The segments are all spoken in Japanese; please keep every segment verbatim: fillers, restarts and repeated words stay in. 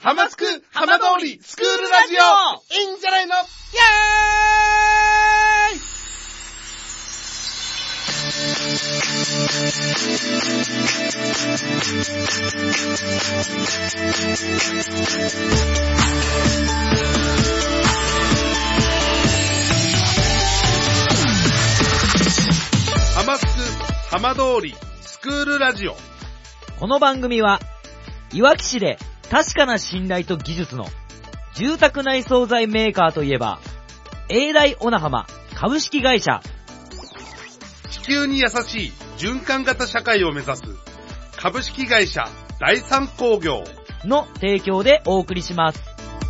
ハマスク浜通りスクールラジオいいんじゃないのイエーイ。ハマスク浜通りスクールラジオ。 この番組はいわき市で確かな信頼と技術の住宅内装材メーカーといえば永大小名浜株式会社、 地球に優しい循環型社会を目指す株式会社第三工業の提供でお送りします。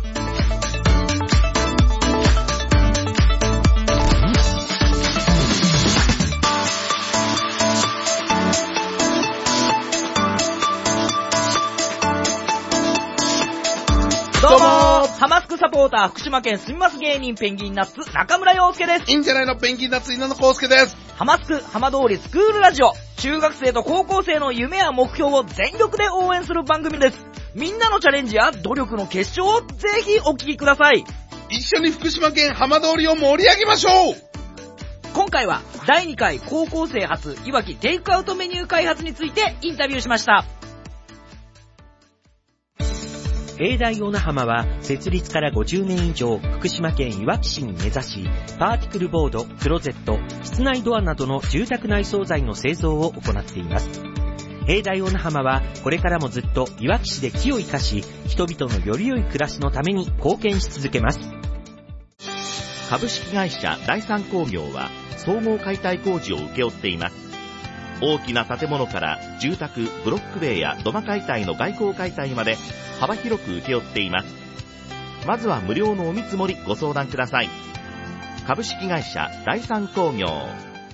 どうもー、ハマスクサポーター福島県住みます芸人ペンギンナッツ中村陽介です。 いいんじゃないのペンギンナッツ稲野康介です。 ハマスク浜通りスクールラジオ、中学生と高校生の夢や目標を全力で応援する番組です。みんなのチャレンジや努力の結晶をぜひお聞きください。 一緒に福島県浜通りを盛り上げましょう。 今回はだいにかい高校生初いわきテイクアウトメニュー開発についてインタビューしました。 永大小名浜は設立からごじゅうねん以上福島県いわき市に根ざし、パーティクルボード、クローゼット、室内ドアなどの住宅内装材の製造を行っています。永大小名浜はこれからもずっといわき市で木を生かし、人々のより良い暮らしのために貢献し続けます。株式会社第三工業は総合解体工事を請け負っています。大きな建物から住宅、ブロック塀や土間解体の外構解体まで幅広く請け負っています。まずは無料のお見積もりご相談ください。株式会社第三工業。さ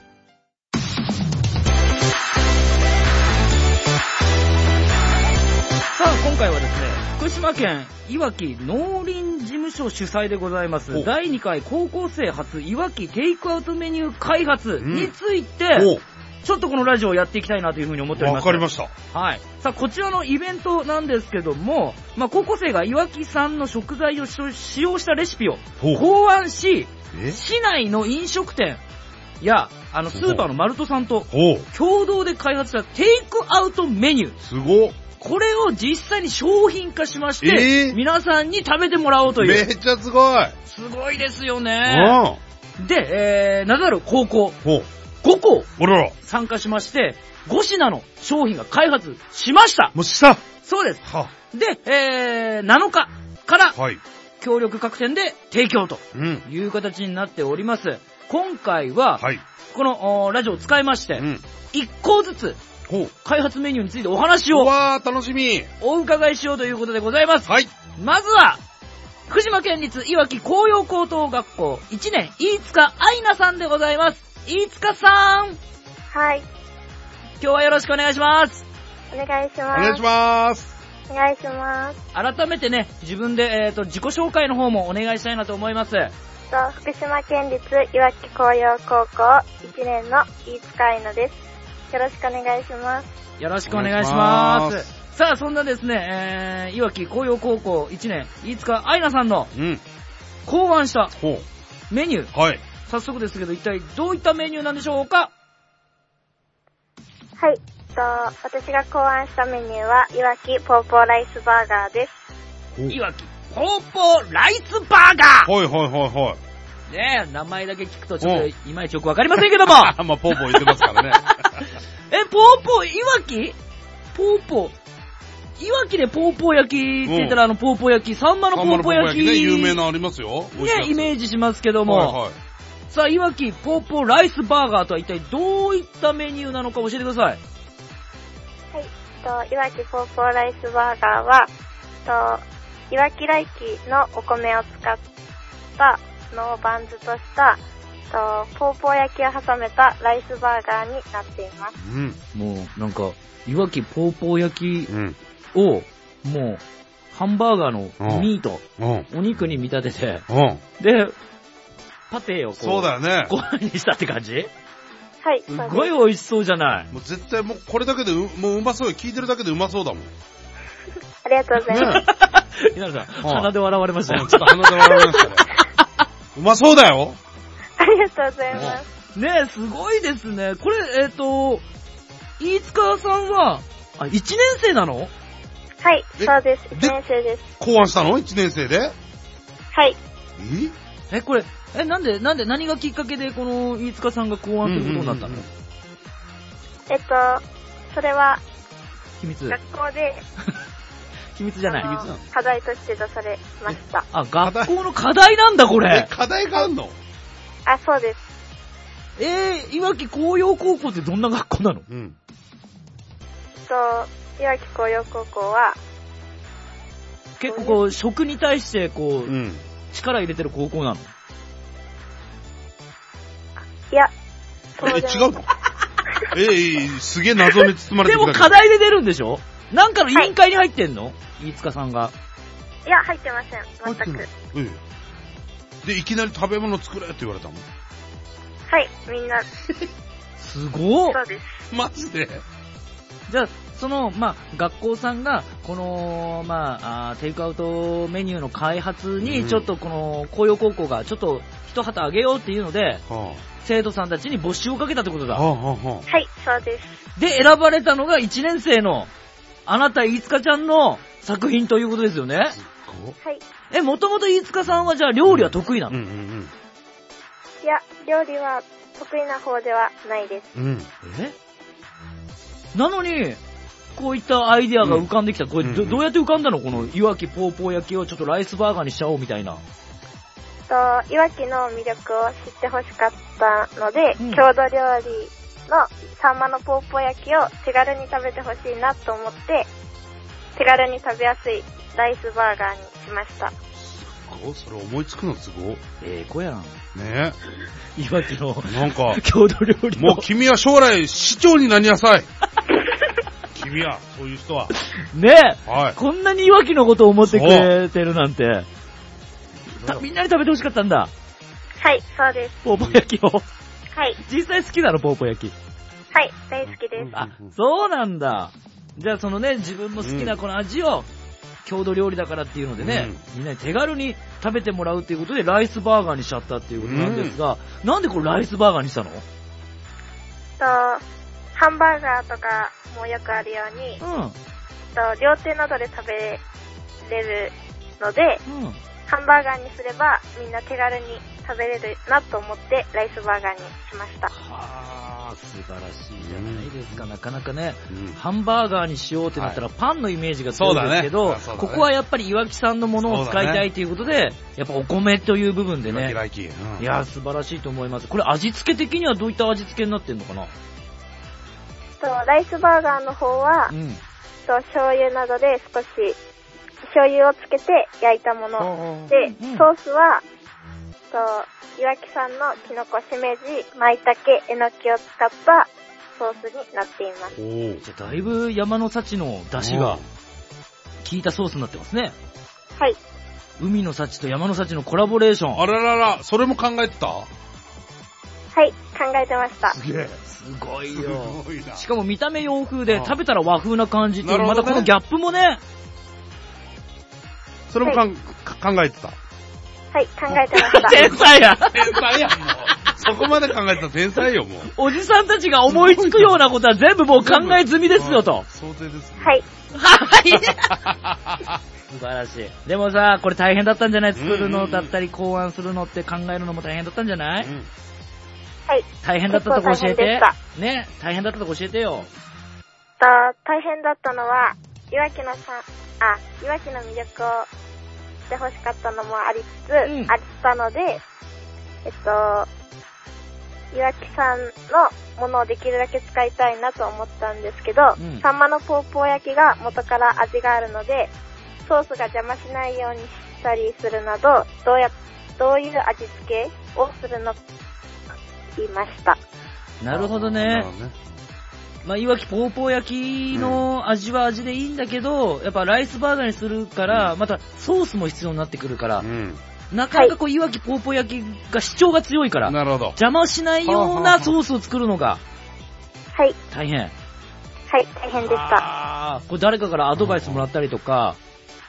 あ今回はですね、福島県いわき農林事務所主催でございますだいにかい高校生初いわきテイクアウトメニュー開発について、うんちょっとこのラジオをやっていきたいなというふうに思っております。 わかりました。 はい。さあ、こちらのイベントなんですけども、まあ、高校生がいわき産の食材を使用したレシピを考案し、市内の飲食店や、あの、スーパーのマルトさんと共同で開発したテイクアウトメニュー。 すごっ。 これを実際に商品化しまして、えー、皆さんに食べてもらおうという。 めっちゃすごい。 すごいですよね。で、えー、名だる高校。ごこ参加しまして、ごしなの商品が開発しました。 もうした。 そうです。で、えー、なのかから協力各店で提供という形になっております。うん、今回は、はい、このラジオを使いまして、うん、いっこずつ開発メニューについてお話をわー楽しみお伺いしようということでございます。 はい、 まずは福島県立いわき紅葉高等学校いちねん飯塚愛菜さんでございます。飯塚さん。 はい。 今日はよろしくお願いします。 お願いします。 お願いします。 お願いします。 改めてね、自分で、えーと、自己紹介の方もお願いしたいなと思います。 と福島県立いわき紅葉高校いちねんの飯塚愛菜です。よろしくお願いします。 よろしくお願いします。さあ、そんなですね、えー、いわき紅葉高校いちねん飯塚愛菜さんの考案したメニュー。 はい。 早速ですけど、一体どういったメニューなんでしょうか？ はい、と私が考案したメニューはいわきポーポーライスバーガーです。 いわきポーポーライスバーガー。 はいはいはいはい。 ねえ、名前だけ聞くとちょっといまいちよくわかりませんけども。 まあポーポー言ってますからね。 え、ポーポーいわき？ポーポーいわきでポーポー焼きって言ったら、うん、あのポーポー焼き、サンマのポーポー焼き、 ね、有名なありますよ。 ね、イメージしますけども。はいはい、さあ、いわきポーポーライスバーガーとは一体どういったメニューなのか教えてください。 はい、といわきポーポーライスバーガーは、といわき来期のお米を使ったのをバンズとしたとポーポー焼きを挟めたライスバーガーになっています。 うん、もうなんかいわきポーポー焼きを、うん、もうハンバーガーのミート、うん、お肉に見立てて、うん、でパテをこう、 そうだよね。 ご飯にしたって感じ？ はい。 すごい美味しそうじゃない。 もう絶対もうこれだけでうもううまそうよ。聞いてるだけでうまそうだもん。 ありがとうございます。 稲田さん、鼻で笑われましたよ。 ちょっと鼻で笑われましたね。うまそうだよ。 ありがとうございます。 ねえ、すごいですね。これ、えっと、飯塚さんは、あ、いちねん生なの？ はい、そうです。いちねん生です。 考案したの ?いち 年生で？ はい。 ええ、これ、え、なんで、なんで、何がきっかけで、この、飯塚さんが考案することになったの？うんうんうん、 えっと、それは、 秘密。 学校で、 秘密じゃない。秘密なの？課題として出されました。 あ、学校の課題なんだ、これ。 え、課題があんの？ あ、そうです。 えー、いわき紅葉高校ってどんな学校なの？うん。 と、いわき紅葉高校は、 結構こう、食に対して、こう、うん、力入れてる高校なの？ いや、 そうえ、違うの？えー、すげえ謎に包まれてる。 でも課題で出るんでしょ？なんかの委員会に入ってんの？はい、飯塚さんが。 いや、入ってません。全く。 ええ。で、いきなり食べ物作れって言われたの？ はい、みんな。 すごっ。 そうです。 マジで？ じゃあ、その、まあ、学校さんが、この、まあ、あテイクアウトメニューの開発に、ちょっとこの、紅葉高校が、ちょっと、一旗あげようっていうので、はあ、生徒さんたちに募集をかけたってことだ。はあはあ、はい、そうです。 で、選ばれたのがいちねん生の、あなた、飯塚ちゃんの作品ということですよね。はい。え、もともと飯塚さんはじゃあ料理は得意なの？うんうんうん、 いや、料理は得意な方ではないです。うん、 えなのに、こういったアイディアが浮かんできた。これ ど,、うん、どうやって浮かんだの？このいわきポーポー焼きをちょっとライスバーガーにしちゃおうみたいな。 と、いわきの魅力を知ってほしかったので、うん、郷土料理のサンマのポーポー焼きを手軽に食べてほしいなと思って、手軽に食べやすいライスバーガーにしました。 すごい、それ思いつくのすごい。 ええ子やん。 ねえ。いわきの、 なんか、 郷土料理もう君は将来市長になりなさい。君は、そういう人は。 ねえ、はい、こんなにいわきのことを思ってくれてるなんて。みんなに食べてほしかったんだ。 はい、そうです。 ポーポー焼きを。 はい。 実際好きなの、ポーポー焼き。 はい、大好きです。 あ、そうなんだ。じゃあそのね、自分の好きなこの味を、郷土料理だからっていうのでね、うん、みんなに手軽に食べてもらうっていうことで、ライスバーガーにしちゃったっていうことなんですが、うん、なんでこれライスバーガーにしたの？と、 ハンバーガーとかもよくあるように、うん、と料亭などで食べれるので、うん、ハンバーガーにすればみんな手軽に食べれるなと思ってライスバーガーにしました。 はぁ、素晴らしいじゃないですか。うん、なかなかね、うん、ハンバーガーにしようってなったらパンのイメージが強いですけど、ねね、ここはやっぱりいわきさんのものを使いたいということで、ね、やっぱお米という部分でね、うん、いや素晴らしいと思います。これ味付け的にはどういった味付けになってんのかな？ とライスバーガーの方は、うん、と醤油などで少し醤油をつけて焼いたもので、うん、ソースはといわき産のきのこしめじ、舞茸、えのきを使ったソースになっています。 おじゃあだいぶ山の幸の出汁が効いたソースになってますね。 はい。 海の幸と山の幸のコラボレーション。 あららら、それも考えてた？ はい、考えてました。 すげえ。すごいよ。すごいな。しかも見た目洋風で食べたら和風な感じっていう、ね、またこのギャップもね。 それもかん、はい、考えてた。 はい、考えてました。 天才や天才やもう。そこまで考えてた天才よ、もう。 おじさんたちが思いつくようなことは全部もう考え済みですよと。 想定ですね。 はい。 はい。素晴らしい。でもさ、これ大変だったんじゃない？作るのだったり考案するのって考えるのも大変だったんじゃない？うん、 はい。 大変だったとこ教えて。ね、大変だったとこ教えてよ。 だ大変だったのは、いわきのさん、あ、いわきの魅力をしてほしかったのもありつつ、うん、あったので、えっと、いわき産のものをできるだけ使いたいなと思ったんですけど、うん、サンマのポーポー焼きが元から味があるので、ソースが邪魔しないようにしたりするなど、どうや、どういう味付けをするのか言いました。 なるほどね。まあ、いわきポーポー焼きの味は味でいいんだけど、うん、やっぱライスバーガーにするから、うん、またソースも必要になってくるから、うん、なかなかこう、いわきポーポー焼きが主張が強いから、 なるほど。 邪魔しないようなソースを作るのが、 はい。 大変。 はい、大変でした。 あこれ誰かからアドバイスもらったりとか、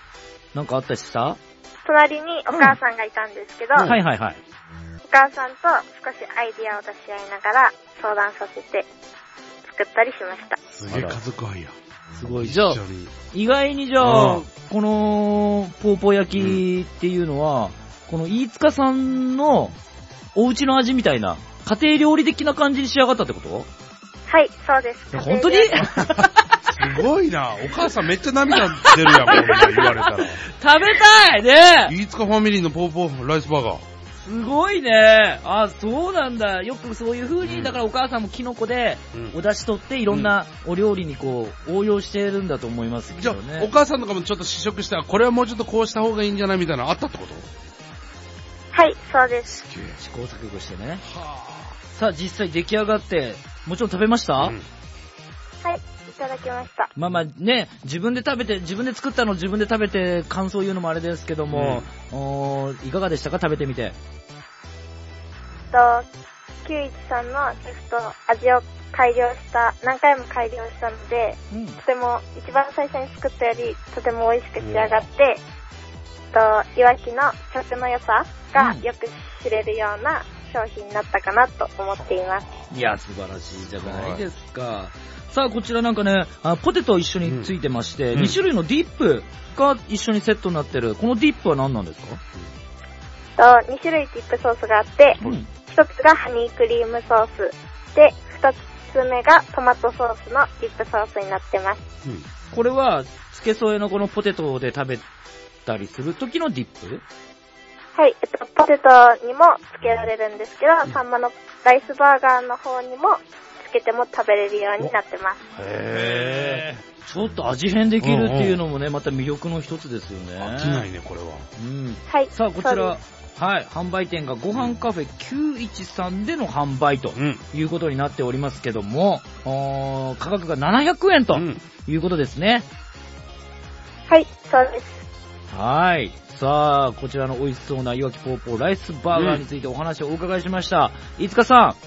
なんかあったりした？ 隣にお母さんがいたんですけど、 うん、はいはいはい。 お母さんと少しアイディアを出し合いながら相談させて作ったりしました。 すげえ家族愛や。 すごい。じゃあ、意外にじゃあ、うん、このポーポー焼きっていうのは、うん、この飯塚さんのお家の味みたいな、家庭料理的な感じに仕上がったってこと？ はい、そうです。 本当にすごいな。お母さんめっちゃ涙出るやん、こんな言われたら。食べたいね。 飯塚ファミリーのポーポーライスバーガー。 すごいね。あ、そうなんだ。よくそういう風に、うん、だからお母さんもキノコでお出汁取っていろんなお料理にこう応用してるんだと思いますけどね。 じゃあお母さんとかもちょっと試食して、これはもうちょっとこうした方がいいんじゃないみたいなのあったってこと？ はい、そうです。 すげえ。試行錯誤してね。はぁ。さあ実際出来上がって、もちろん食べました？うん、 はい、いただきました。 まあまあね、自分で食べて、自分で作ったのを自分で食べて感想言うのもあれですけども、うん、おいかがでしたか？食べてみて。 と、きゅういちさんのシェフと味を改良した、何回も改良したので、うん、とても一番最初に作ったよりとても美味しく仕上がって、と、いわきの食の良さがよく知れるような商品になったかなと思っています。 いや、素晴らしいじゃないですか。さあ、こちらなんかね、あポテト一緒についてまして、うん、に種類のディップが一緒にセットになってる。このディップは何なんですか？ とに種類ディップソースがあって、うん、ひとつがハニークリームソースで、ふたつめがトマトソースのディップソースになってます。 うん、これは付け添えのこのポテトで食べたりする時のディップ？ はい、えっと、ポテトにもつけられるんですけど、うん、サンマのライスバーガーの方にもつけても食べれるようになってます。 へー。ちょっと味変できるっていうのもね、また魅力の一つですよね。 飽きないね、これは。 うん。はい。さあ、こちら、はい、販売店がご飯カフェきゅういちさんでの販売ということになっておりますけども、うん、価格がななひゃくえんということですね。 はい、そうです。 はい。さあ、こちらの美味しそうないわきポーポーライスバーガーについてお話をお伺いしました。飯塚さん。はい。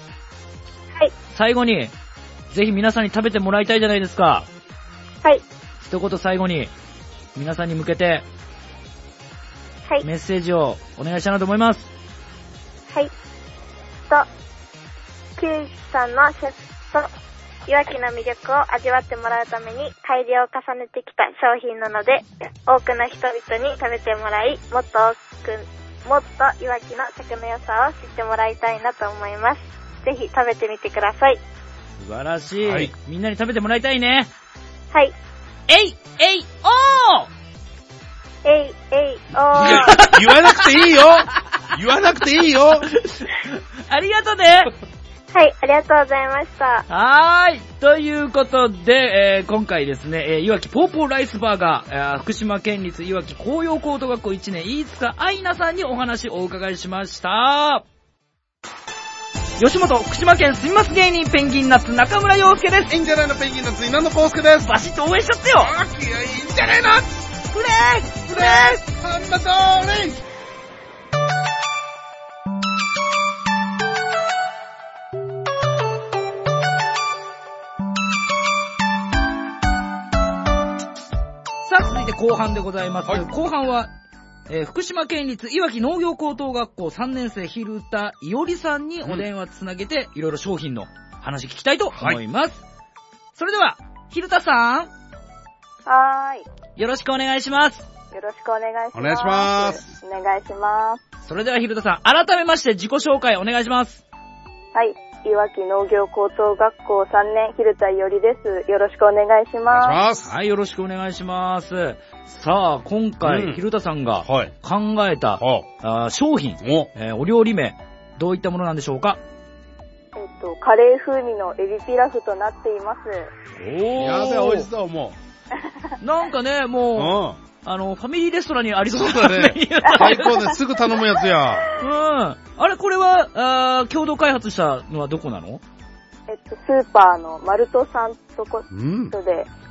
最後に、ぜひ皆さんに食べてもらいたいじゃないですか。 はい。 一言最後に、皆さんに向けて、 はい。 メッセージをお願いしたいなと思います。 はい。と、きゅういちさんのシェフと、いわきの魅力を味わってもらうために改良を重ねてきた商品なので、多くの人々に食べてもらい、もっと多く、もっといわきの食の良さを知ってもらいたいなと思います。ぜひ食べてみてください。 素晴らしい。はい、みんなに食べてもらいたいね。 はい。 えいえいおーえいえいおー言わなくていいよ言わなくていいよありがとうね。 はい、ありがとうございました。 はーい。ということで、えー、今回ですね、えー、いわきポーポーライスバーガー、えー、福島県立いわき紅葉高等学校いちねん飯塚愛菜さんにお話をお伺いしました。吉本福島県住みます芸人ペンギンナッツ中村陽介です。 いいんじゃないのペンギンナッツ稲野康介です。 バシッと応援しちゃってよ。 あー、いや、いいんじゃないのフレーフレーハンバトーリンさあ、続いて後半でございます。はい、後半は、えー、福島県立いわき農業高等学校さんねん生蛭田伊織さんにお電話つなげて、うん、いろいろ商品の話聞きたいと思います。はい、それでは、蛭田さん。 はーい。よろしくお願いします。 よろしくお願いします。 お願いします。 お願いします。 それでは蛭田さん、改めまして自己紹介お願いします。 はい。いわき農業高等学校さんねん蛭田伊織です。よろしくお願いします。 お願いします。 はい、よろしくお願いします。さあ、今回、うん、蛭田さんが考えた、はい、あ商品、お,、えー、お料理名、どういったものなんでしょうか？ えっと、カレー風味のエビピラフとなっています。 おー。やべ、美味しそう、もう。なんかね、もう、あの、ファミリーレストランにありそうだね。最高です。すぐ頼むやつや。 うん。あれ、これは、あ共同開発したのはどこなの？ えっと、スーパーのマルトさんとこ、うん、で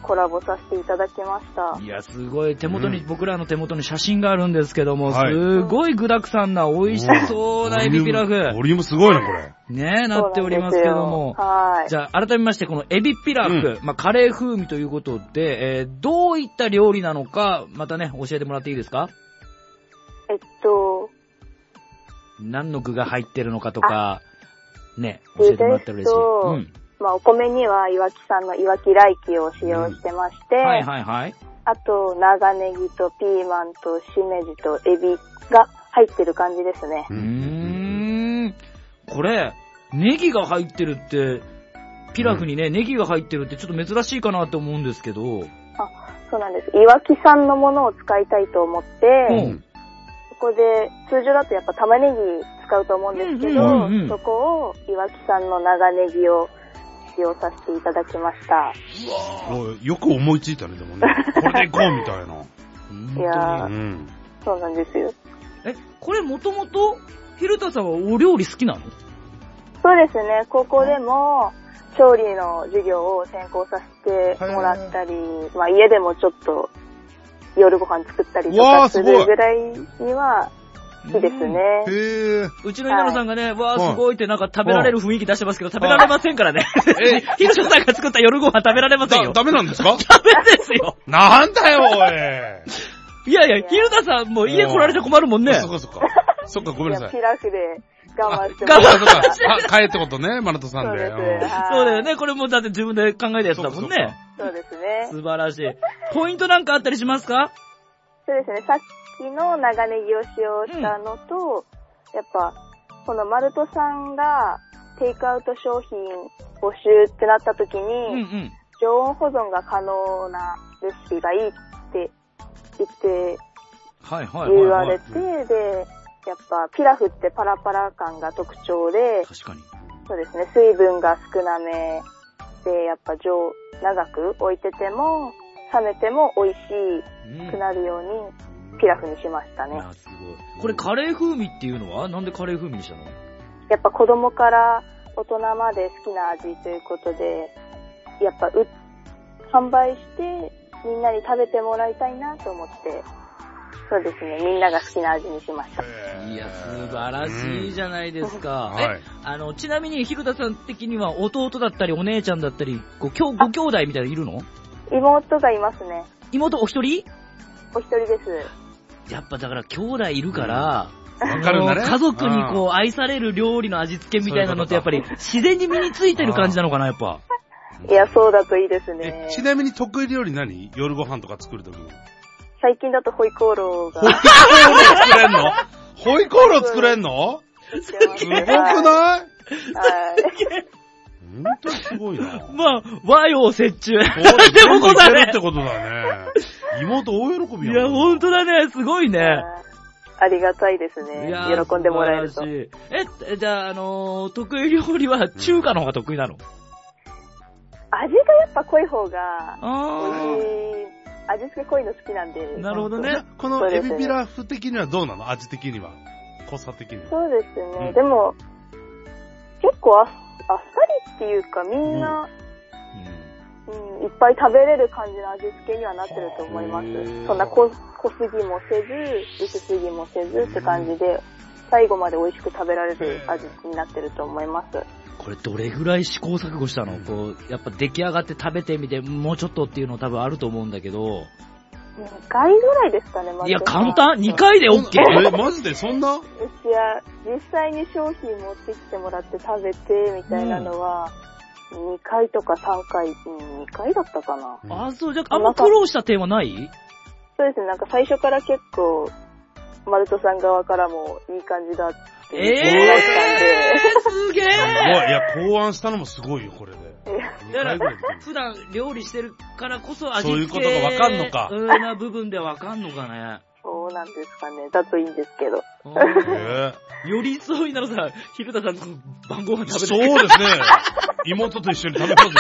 コラボさせていただきました。 いや、すごい、手元に、うん、僕らの手元に写真があるんですけども、 はい、 すごい具沢山な美味しそうなエビピラフ。 ボリュームすごいな、これ。 ねえ、なっておりますけども。 はい。 じゃあ、改めまして、このエビピラフ、うん、まあ、カレー風味ということで、えー、どういった料理なのか、またね、教えてもらっていいですか？ えっと、 何の具が入ってるのかとか、ね、教えてもらったら嬉しい。うん。 まあ、お米にはいわき産のいわき来輝を使用してまして、うん、 はいはいはい。 あと、長ネギとピーマンとしめじとエビが入ってる感じですね。 うーん。これ、ネギが入ってるって、ピラフにね、うん、ネギが入ってるってちょっと珍しいかなと思うんですけど。 あ、そうなんです。いわき産のものを使いたいと思って、うん、そこで、通常だとやっぱ玉ねぎ使うと思うんですけど、うんうんうん、そこをいわき産の長ネギを使用させていただきました。 うわよく思いついたね、でもね。これでいこうみたいな。 いやー、うん、そうなんですよ。 え、これもともと、蛭田さんはお料理好きなの？ そうですね、高校でも調理の授業を専攻させてもらったり、まあ家でもちょっと夜ご飯作ったりとかするぐらいには好きですね。 へー。 うちの稲野さんがね、はい、わーすごいってなんか食べられる雰囲気出してますけど、食べられませんからね。え、蛭田さんが作った夜ご飯食べられませんよ。 ダメなんですか？ ダメですよ。 なんだよ、おい。いやいや、蛭田さんも家来られて困るもんね。 そっかそっか。そっか、ごめんなさい。 いや、ピラフで我慢してます。 我慢してます。帰ってことね、マナトさんで。 そうです。 そうだよね。これもだって自分で考えたやつだもんね。 そうですね。 素晴らしい。ポイントなんかあったりしますか？ そうですね。さっきの長ネギを使用したのと、うん、やっぱ、このマルトさんがテイクアウト商品募集ってなった時に、うんうん、常温保存が可能なレシピがいいって言って、 はいはいはいはい、 言われて、で、やっぱピラフってパラパラ感が特徴で、 確かに。 そうですね、水分が少なめで、やっぱ常、長く置いてても、冷めても美味しくなるように、ピラフにしましたね。 うん、すごい。これカレー風味っていうのはなんでカレー風味にしたの？ やっぱ子供から大人まで好きな味ということで、やっぱう、販売してみんなに食べてもらいたいなと思って、そうですね、みんなが好きな味にしました。 いや、素晴らしいじゃないですか。 うん、 え、あの、ちなみに、蛭田さん的には弟だったりお姉ちゃんだったり、ご、ご兄弟みたいなのいるの？ 妹がいますね。 妹お一人？ お一人です。 やっぱだから兄弟いるから、 うん、わかるんだね。 家族にこう愛される料理の味付けみたいなのってやっぱり自然に身についてる感じなのかな、やっぱ。 いや、そうだといいですね。 ちなみに得意料理何？夜ご飯とか作るときに。 最近だとホイコーローが。 ホイコーロー作れんの？ホイコーロー作れんの？すごくない？はい。ほんとすごいな。 まあ、和洋折衷。 でもこだね。ってことだね。妹大喜びやん。 いや、ほんとだね。すごいね。 ありがたいですね。喜んでもらえると。 え、じゃあ、あのー、得意料理は中華の方が得意なの？ 味がやっぱ濃い方が美味しい。味付け濃いの好きなんで。 なるほどね。 このエビピラフ的にはどうなの？味的には。濃さ的には。 そうですね。うん、でも、結構あっ、あっさりっていうかみんな、うんうん、いっぱい食べれる感じの味付けにはなってると思います。そんな濃、濃すぎもせず、薄すぎもせずって感じで、最後まで美味しく食べられる味になってると思います。 これどれぐらい試行錯誤したの？こう、やっぱ出来上がって食べてみて、もうちょっとっていうの多分あると思うんだけど。 にかいぐらいですかね、まず。 いや、簡単 ?に 回で OK? え、マジでそんな？いや、実際に商品持ってきてもらって食べて、みたいなのは、うん、にかいとかさんかい、うん、にかいだったかな。 うん、あ、そう、じゃあ、あんま苦労した点はない？ そうですね、なんか最初から結構、マルトさん側からもいい感じだって。 ええー、すげえ。すごい。いや、考案したのもすごいよ、これで。 だから、普段料理してるからこそ味付け。 そういうことがわかんのか。 うんな部分でわかんのかね。 そうなんですかね。だといいんですけど。 えー、よりそうになるさ、蛭田さんと晩ご飯食べてそうですね。妹と一緒に食べますよ。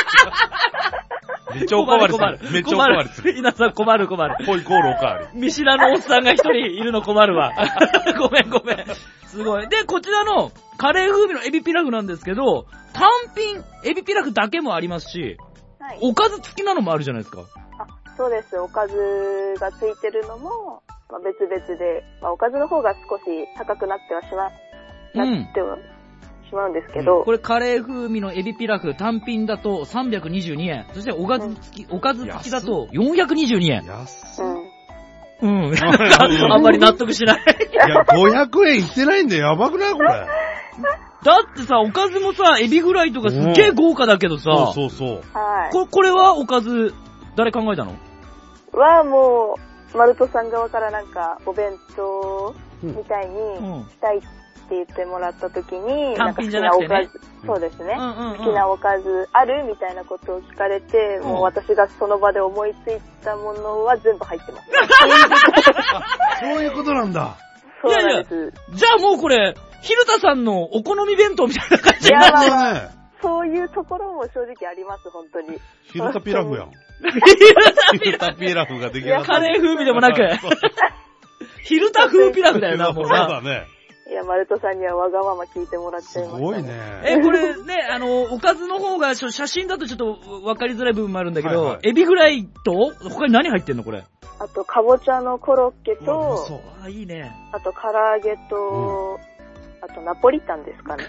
めっちゃおかわりする。めっちゃおかわりする。 皆さん困る困る。 ホイコーローおかわり。 見知らぬおっさんが一人いるの困るわ。ごめんごめん。すごい。で、こちらのカレー風味のエビピラフなんですけど、単品エビピラフだけもありますし、 ははい。 おかず付きなのもあるじゃないですか。 あ、そうです。おかずが付いてるのも、まあ、別々で、まあ、おかずの方が少し高くなってはしま、うん、なってはしまうんですけど、うん、 これカレー風味のエビピラフ単品だとさんびゃくにじゅうにえん。そしておかず付き、うん、おかず付きだとよんひゃくにじゅうにえん。 安い。 うん。うん。あんまり納得しない。 いや、ごひゃくえんいってないんでやばくないこれ。 だってさ、おかずもさ、エビフライとかすっげえ豪華だけどさ。 そうそうそう。 はい。 こ、これはおかず、誰考えたの？ はもう、マルトさん側からなんか、お弁当みたいにしたいって言ってもらった時に、 単品じゃなくてね。 そうですね、 うんうんうん。 好きなおかずあるみたいなことを聞かれて、うん、もう私がその場で思いついたものは全部入ってます。 そういうことなんだ。 そうなんです。 いやいや、じゃあもうこれ、ひるたさんのお好み弁当みたいな感じになるね。そういうところも正直あります、本当に。 ひるたピラフやん。ひるたピラフができなかった。 カレー風味でもなく。ひるた風ピラフだよな、もうな。 そうだね。 いや、マルトさんにはわがまま聞いてもらっちゃいました、ね。 すごいね。 え、これね、あの、おかずの方が、写真だとちょっと分かりづらい部分もあるんだけど、はいはい、エビフライと、他に何入ってんのこれ。 あと、かぼちゃのコロッケと、 あ、いいね。 あと、唐揚げと、うん、あと、ナポリタンですかね。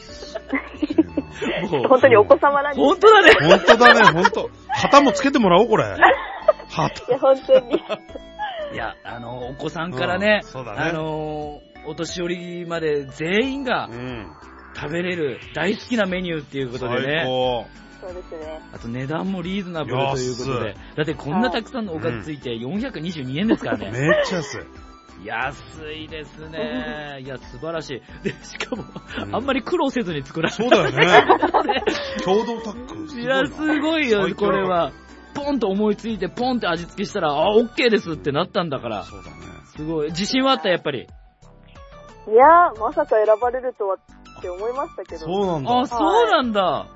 本当にお子様なんです。 本当だね。 本当だね、本当。旗もつけてもらおう、これ。 旗。いや、本当に。 いや、あの、お子さんからね、うん、そうだね、あの、お年寄りまで全員が食べれる大好きなメニューっていうことでね。 最高。 そうですね。 あと値段もリーズナブルということで。だってこんなたくさんのおかずついてよんひゃくにじゅうにえんですからね。 めっちゃ安い。 安いですね。いや、素晴らしい。で、しかも、うん、あんまり苦労せずに作られた。 そうだよね。共同タッグ。 いや、すごいよ、これは。ポンと思いついて、ポンって味付けしたら、あ、オッケーですってなったんだから。 そうだね。 すごい。自信はあった、やっぱり。 いやー、まさか選ばれるとはって思いましたけど。 そうなんだ。 あ、そうなんだ。 はい。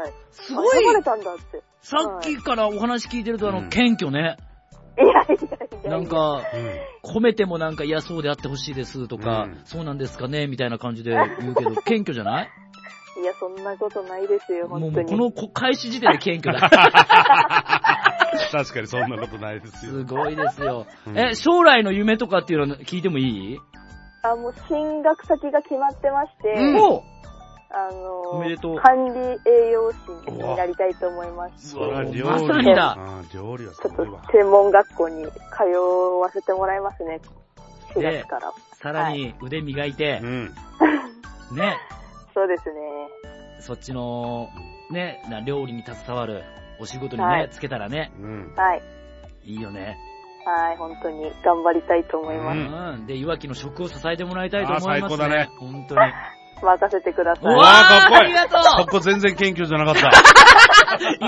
すごい。 選ばれたんだって。 さっきからお話聞いてると、あの、謙虚ね。 いやいやいや。 なんか、褒めてもなんか、いや、そうであってほしいですとか、そうなんですかねみたいな感じで言うけど、謙虚じゃない？ いや、そんなことないですよ、本当に。 もう、この開始時点で謙虚だ。 確かにそんなことないですよ。 すごいですよ。え、将来の夢とかっていうの聞いてもいい？ あ、もう進学先が決まってまして、 うん、 あのー、 おめでとう。 管理栄養士になりたいと思います。 まさにだ。 料理はすごいわ。ちょっと専門学校に通わせてもらいますね。しがつから。 さらに腕磨いて、はい、ね。 そうですね。 そっちの、ね、料理に携わるお仕事にね、はい、つけたらね。 うん、 はい。 いいよね。 はい、本当に頑張りたいと思います。 うん。で、いわきの食を支えてもらいたいと思いますね。 最高だね。 本当に。 任せてください。 うわー、かっこいい。ありがとう。 そこ全然謙虚じゃなかった。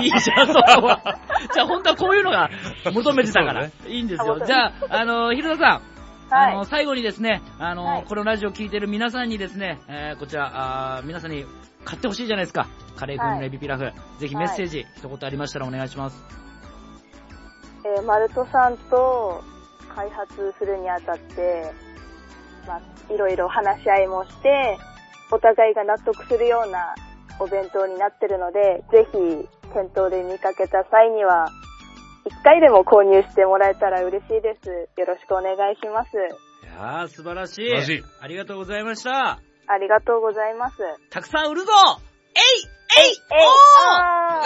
いいじゃん、そこ。じゃあ本当はこういうのが求めてたから。ね、いいんですよ。じゃあ、あの、ひろたさん。 はい、 あの、最後にですね、あの、 はい、 このラジオを聞いてる皆さんにですね、えー、こちら、あ皆さんに買ってほしいじゃないですか。カレー風味のエビピラフ。はい、ぜひメッセージ、はい、一言ありましたらお願いします。 えー、マルトさんと開発するにあたって、まあ、いろいろ話し合いもして、お互いが納得するようなお弁当になってるので、ぜひ店頭で見かけた際には、一回でも購入してもらえたら嬉しいです。よろしくお願いします。 いやー、素晴らしい。 素晴らしい。 ありがとうございました。 ありがとうございます。 たくさん売るぞえいえいおー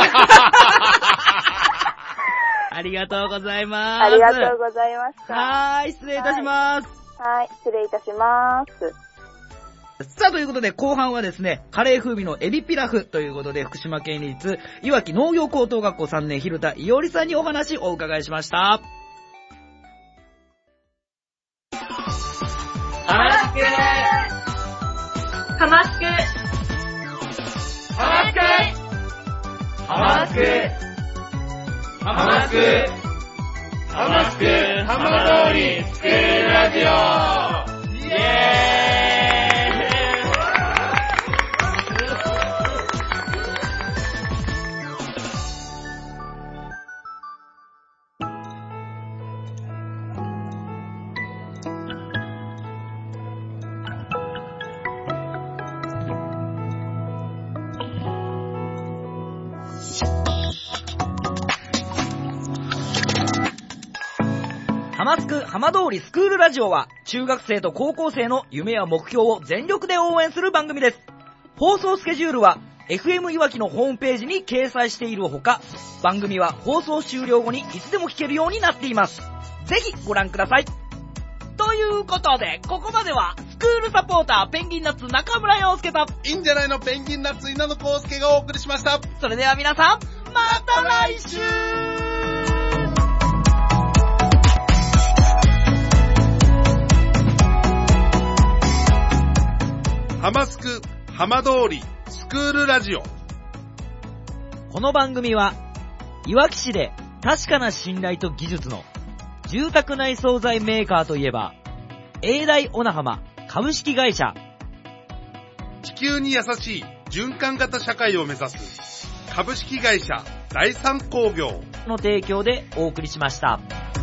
ありがとうございます。 ありがとうございました。 はーい、失礼いたします。 はい、はい、失礼いたします。 さあ、ということで、後半はですね、カレー風味のエビピラフということで、福島県立いわき農業高等学校さんねん、蛭田伊織さんにお話をお伺いしました。 はましくはましくはましくはましくはましくはましくはま通りスクールラジオイエーイ浜スク浜通りスクールラジオは中学生と高校生の夢や目標を全力で応援する番組です。放送スケジュールは エフエム いわきのホームページに掲載しているほか、番組は放送終了後にいつでも聞けるようになっています。ぜひご覧ください。ということで、ここまではスクールサポーターペンギンナッツ中村陽介といいんじゃないのペンギンナッツ稲野康介がお送りしました。 それでは皆さん、また来週。 浜スク浜通りスクールラジオ。 この番組はいわき市で確かな信頼と技術の住宅内装材メーカーといえば永大小名浜株式会社、 地球に優しい循環型社会を目指す株式会社第三工業の提供でお送りしました。